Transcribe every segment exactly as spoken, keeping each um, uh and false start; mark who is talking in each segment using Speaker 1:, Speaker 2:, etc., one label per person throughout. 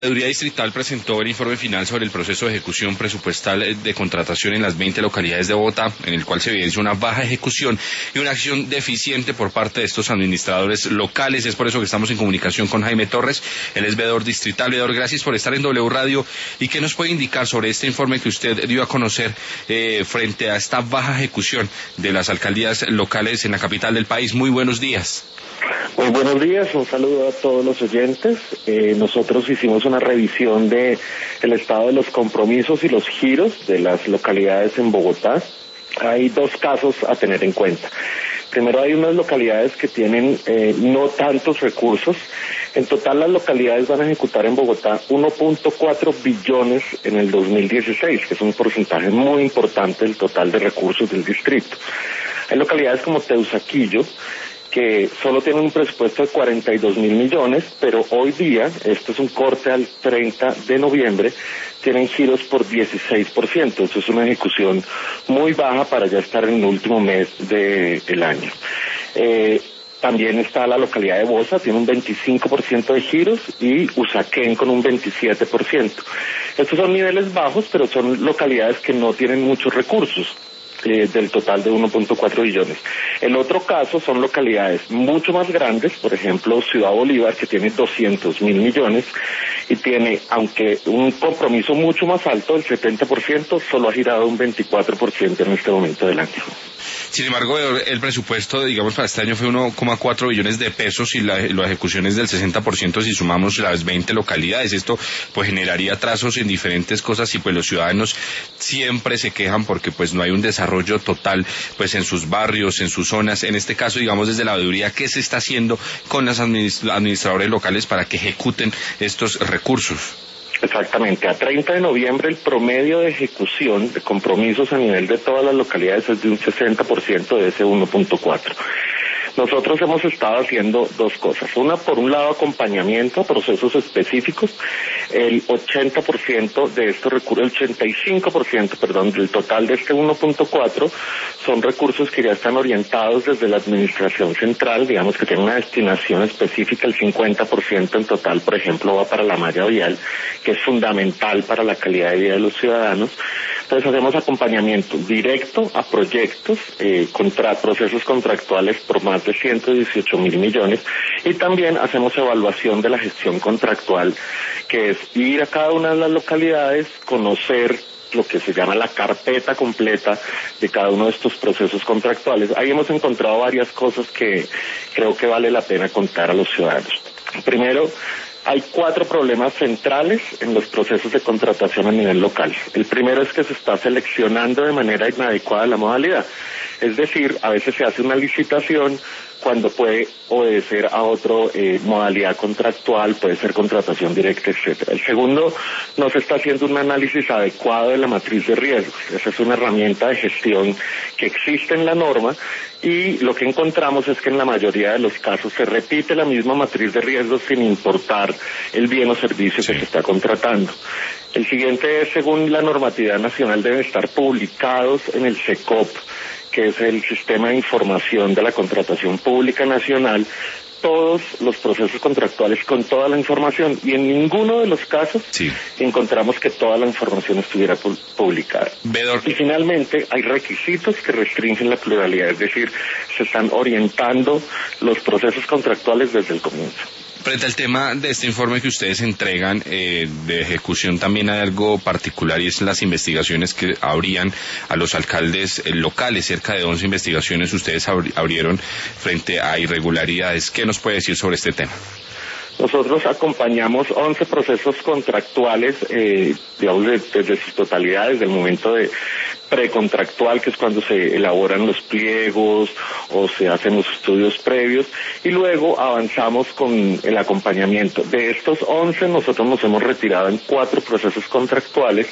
Speaker 1: La Veeduría Distrital presentó el informe final sobre el proceso de ejecución presupuestal de contratación en las veinte localidades de Bogotá, en el cual se evidencia una baja ejecución y una acción deficiente por parte de estos administradores locales. Es por eso que estamos en comunicación con Jaime Torres, él es veedor distrital. Veedor, gracias por estar en W Radio. ¿Y qué nos puede indicar sobre este informe que usted dio a conocer eh, frente a esta baja ejecución de las alcaldías locales en la capital del país? Muy buenos días.
Speaker 2: Muy buenos días, un saludo a todos los oyentes. Eh, nosotros hicimos una revisión de el estado de los compromisos y los giros de las localidades en Bogotá. Hay dos casos a tener en cuenta. Primero, hay unas localidades que tienen eh, no tantos recursos. En total, las localidades van a ejecutar en Bogotá uno punto cuatro billones en el dos mil dieciséis, que es un porcentaje muy importante del total de recursos del distrito. Hay localidades como Teusaquillo, que solo tienen un presupuesto de cuarenta y dos mil millones, pero hoy día, esto es un corte al treinta de noviembre, tienen giros por dieciséis por ciento. Eso es una ejecución muy baja para ya estar en el último mes del año. Eh, También está la localidad de Bosa, tiene un veinticinco por ciento de giros, y Usaquén con un veintisiete por ciento. Estos son niveles bajos, pero son localidades que no tienen muchos recursos. Eh, del total de uno punto cuatro billones. El otro caso son localidades mucho más grandes, por ejemplo Ciudad Bolívar, que tiene doscientos mil millones y tiene, aunque un compromiso mucho más alto, el setenta por ciento, solo ha girado un veinticuatro por ciento en este momento del año.
Speaker 1: Sin embargo, el presupuesto, digamos, para este año fue uno coma cuatro billones de pesos y la, la ejecución es del sesenta por ciento si sumamos las veinte localidades. Esto pues generaría atrasos en diferentes cosas y pues los ciudadanos siempre se quejan porque pues no hay un desarrollo total pues en sus barrios, en sus zonas. En este caso, digamos, desde la veeduría, ¿qué se está haciendo con los administradores locales para que ejecuten estos recursos?
Speaker 2: Exactamente, a treinta de noviembre el promedio de ejecución de compromisos a nivel de todas las localidades es de un sesenta por ciento de ese uno punto cuatro. Nosotros hemos estado haciendo dos cosas. Una, por un lado, acompañamiento a procesos específicos. El ochenta por ciento de estos recursos, el ochenta y cinco por ciento, perdón, del total de este uno punto cuatro son recursos que ya están orientados desde la administración central, digamos que tienen una destinación específica. El cincuenta por ciento en total, por ejemplo, va para la malla vial, que es fundamental para la calidad de vida de los ciudadanos. Entonces hacemos acompañamiento directo a proyectos, eh, contra procesos contractuales por más de ciento dieciocho mil millones, y también hacemos evaluación de la gestión contractual, que es ir a cada una de las localidades, conocer lo que se llama la carpeta completa de cada uno de estos procesos contractuales. Ahí hemos encontrado varias cosas que creo que vale la pena contar a los ciudadanos. Primero, hay cuatro problemas centrales en los procesos de contratación a nivel local. El primero es que se está seleccionando de manera inadecuada la modalidad. Es decir, a veces se hace una licitación cuando puede obedecer a otra eh, modalidad contractual, puede ser contratación directa, etcétera. El segundo, no se está haciendo un análisis adecuado de la matriz de riesgos. Esa es una herramienta de gestión que existe en la norma, y lo que encontramos es que en la mayoría de los casos se repite la misma matriz de riesgos sin importar el bien o servicio sí. que se está contratando. El siguiente es, según la normatividad nacional, deben estar publicados en el SECOP, que es el Sistema de Información de la Contratación Pública Nacional, todos los procesos contractuales con toda la información, y en ninguno de los casos sí. encontramos que toda la información estuviera publicada. Vedor. Y finalmente hay requisitos que restringen la pluralidad, es decir, se están orientando los procesos contractuales desde el comienzo.
Speaker 1: Frente al tema de este informe que ustedes entregan eh, de ejecución, también hay algo particular, y es las investigaciones que abrían a los alcaldes eh, locales. Cerca de once investigaciones ustedes abrieron frente a irregularidades. ¿Qué nos puede decir sobre este tema?
Speaker 2: Nosotros acompañamos once procesos contractuales, eh, digamos, desde su totalidad, desde el momento de precontractual, que es cuando se elaboran los pliegos o se hacen los estudios previos, y luego avanzamos con el acompañamiento. De estos once, nosotros nos hemos retirado en cuatro procesos contractuales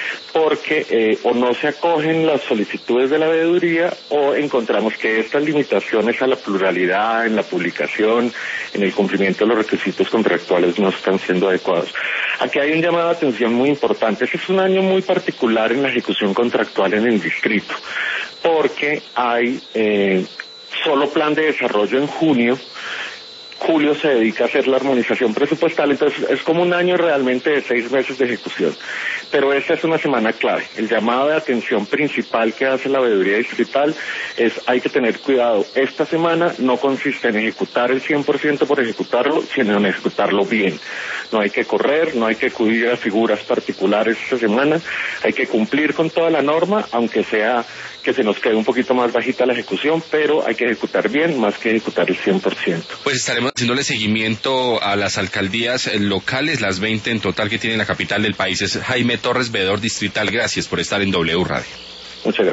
Speaker 2: porque eh, o no se acogen las solicitudes de la veeduría, o encontramos que estas limitaciones a la pluralidad en la publicación, en el cumplimiento de los requisitos contractuales, no están siendo adecuados. Aquí hay un llamado de atención muy importante. Este es un año muy particular en la ejecución contractual en el distrito, porque hay eh, solo plan de desarrollo en junio, julio se dedica a hacer la armonización presupuestal, entonces es como un año realmente de seis meses de ejecución. Pero esta es una semana clave. El llamado de atención principal que hace la veeduría distrital es hay que tener cuidado. Esta semana no consiste en ejecutar el cien por ciento por ejecutarlo, sino en ejecutarlo bien. No hay que correr, no hay que acudir a figuras particulares esta semana, hay que cumplir con toda la norma, aunque sea que se nos quede un poquito más bajita la ejecución, pero hay que ejecutar bien más que ejecutar el cien por ciento.
Speaker 1: Pues estaremos haciéndole seguimiento a las alcaldías locales, las veinte en total que tiene la capital del país. Es Jaime Torres, veedor distrital. Gracias por estar en W Radio.
Speaker 2: Muchas gracias.